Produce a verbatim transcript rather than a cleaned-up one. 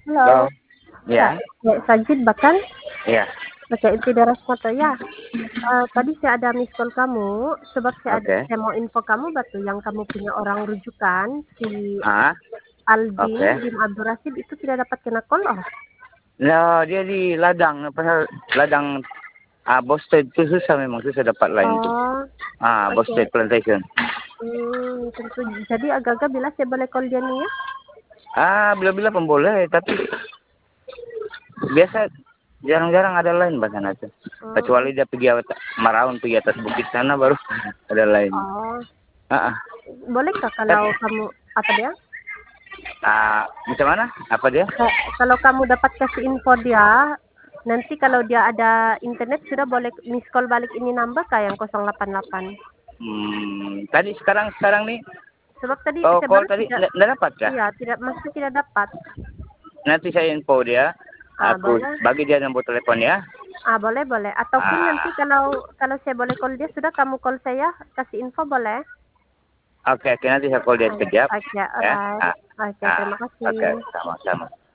Halo. Halo. Ya, Iya. Dek Sajid bahkan? Iya. Oke, itu Daras foto ya. Uh, tadi saya ada miss call kamu, sebab saya ada, Oke. saya mau info kamu batu yang kamu punya orang rujukan si Ah, oke. Aldin bin Abdul Rashid itu tidak dapat kena call oh. Nah, dia di ladang, apa ladang ah Boston itu susah memang susah dapat lain itu. Oh, Ah, oke. Boston Plantation. Hmm, tentu. Jadi agak-agak bila saya boleh call dia nih ya? Ah, bila-bila pun boleh, tapi biasa jarang-jarang ada lain bahkan itu. Hmm, Kecuali dia pergi atas Maraun, pergi atas bukit sana baru ada lain. oh, Ah, ah. bolehkah Tapi, kalau kamu apa dia? ah, macam mana? Apa dia? Ka- Kalau kamu dapat kasih info dia, nanti kalau dia ada internet sudah boleh miss call balik ini nambah kah yang nol delapan delapan. Hmm, tadi sekarang sekarang nih, Sebab tadi oh saya call baru tadi tidak, nggak nggak dapat kah? iya tidak masih tidak dapat. Nanti saya info dia, Ah aku boleh, bagi dia nomor telepon ya. ah boleh boleh. Ataupun nanti Ah, kalau kalau saya boleh call dia sudah kamu call saya kasih info boleh. oke, oke nanti saya call dia Ah, sekejap, oke, ya. alright. Ah, Oke, ah, terima oke, kasih. sama-sama.